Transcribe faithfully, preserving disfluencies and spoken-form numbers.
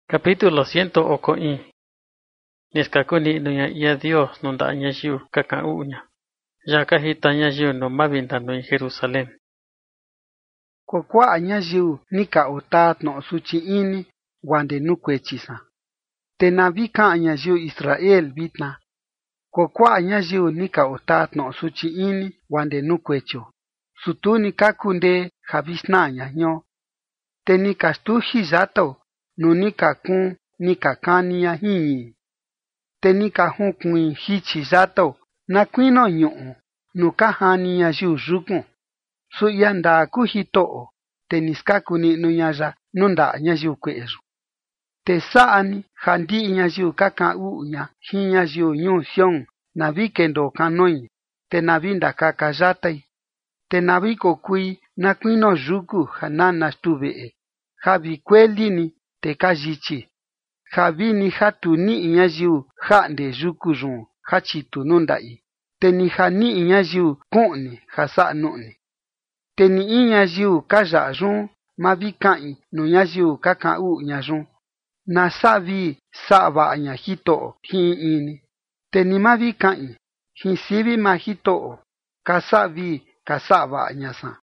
Capítulo ciento oko i. Niskakuni nuya iya Dios nunda ñayiu kaka uña. Yaka hita ñayiu no mavinda no Jerusalén. Kuakua'a ñayiu ni ka otaa tno'o suchi ini guande nukuechisa. Te navi ka'an ñayiu Israel vitna. Kuakua'a ñayiu ni ka otaa tno'o suchi ini guande nukuechio. Sutuni ka kundee ja visna'a ña te ni ka stuji yatao nu ni ka kuun ni ka kani ña jiñi. Te ni ka junkuiin jichi yatao na kuino ñu'u nu ka jani ñayiu yukun. Su ia ndaa kuu Jito'o, te ni skaku ni'nu ña ya nunda'a ñayiu kue'e. Te sa'a ni ja ndi'i ñayiu ka ka'an u'u ña jin ñayiu ñuu Sión na vi kendoo kanoi, te na vi ndakaka yatai. Te na vi kokui na kuino yuku ja nana stuve'e, ja vikueli-ni te ka yichi. Ja vini ja tu ni'i ñayiu ja'nde yuku yun ja chitu nunda'i, te ni ja ni'i ñayiu ku'ni ja sa'a nu'ni. Te ni in ñayiu ka ya'a yun ma vi ka'in nu ñayiu ka ka'an u'u ña yun, na sa'a vi sa'a va'a ña Jito'o jin in ini. Te ni ma vi ka'in jin sivi maa Jito'o, ka sa'a vi ka sa'a va'a ña sa.